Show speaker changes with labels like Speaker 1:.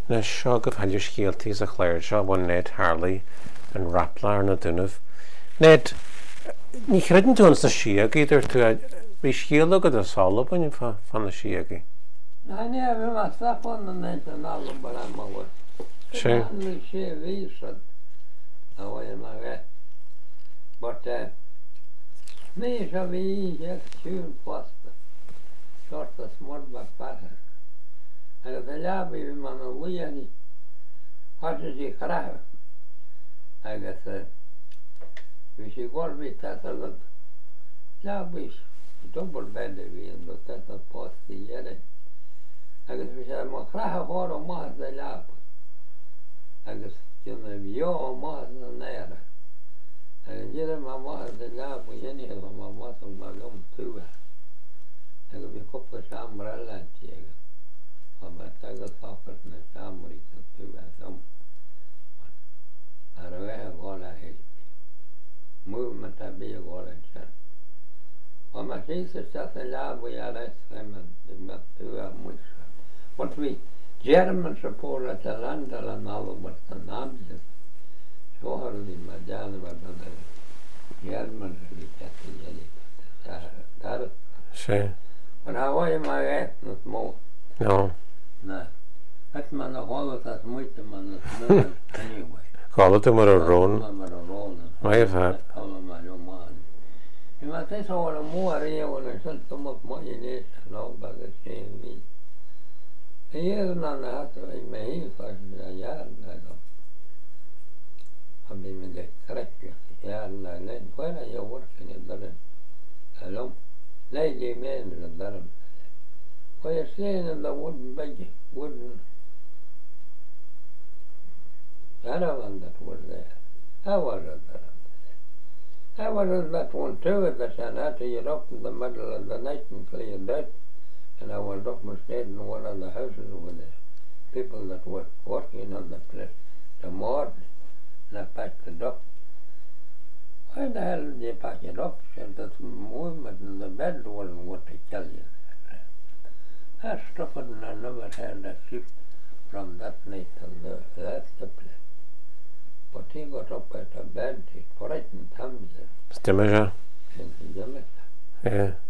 Speaker 1: na seo go bhfuil scialtaí a chléir seo bhain Ned Harley an rapla na duineh. Ned, ní chreidann tú an sa siag idir tú bhí scial agad a sála bain fan na siagaí.
Speaker 2: Na ní a bhí mar stafan na Ned an alum bar an máhar.
Speaker 1: Sé.
Speaker 2: Ní sé vísad a bhain mar bheith. But ní a bhí ag siún posta. Sort a smord bar parha. Agus a leabhí bhí man an bhuianí. Háte sí chrafa. Agus bhí sí gorbhí tasagad. Leabhí double bed bhí an do tasag posti dhéirein. Agus bhí sé má chrafa hór ó maithas a leabhí. Agus dúna bhío ó maithas na néire. Agus dhéirein má maithas a leabhí dhéine go má maithas má lom túha. Agus bhí cúpla seamra lantí agus. Má tagad sáfart na seamraí sa túha lom. Ar a bheith gála héidir. Movement a bí a gála sean. Má sísa seas a leabhí a reisreimen me túha muisa. But we German support at the land and all but the names. So hardly Madame but the German that.
Speaker 1: Sé.
Speaker 2: But how am I at not more?
Speaker 1: No.
Speaker 2: No. That man a hall as much man anyway.
Speaker 1: Gála tú mar a rón.
Speaker 2: I have had. You must say so a more real when I sent some of my nation no but the same me. Héan an hat mé hífa a jaar na go. Am me de correct jaar na len when I work in the darren. Alom. Lady men in the darren. Why you staying in the wooden bed, wooden caravan that was there. I wasn't there. I wasn't that one too at the sun after you're up in the middle of the night and cleared out. And I went up and stayed in one of the houses with the people that were working on the place. The morning, and I packed it up. Why the hell did you pack it up? Said that movement in the bed wasn't what they tell you. I stopped and I never had a shift from that night till that's the place. But he got up at the bed, he frightened him.
Speaker 1: Stemmer, ja.
Speaker 2: In Jamaica.
Speaker 1: Ja.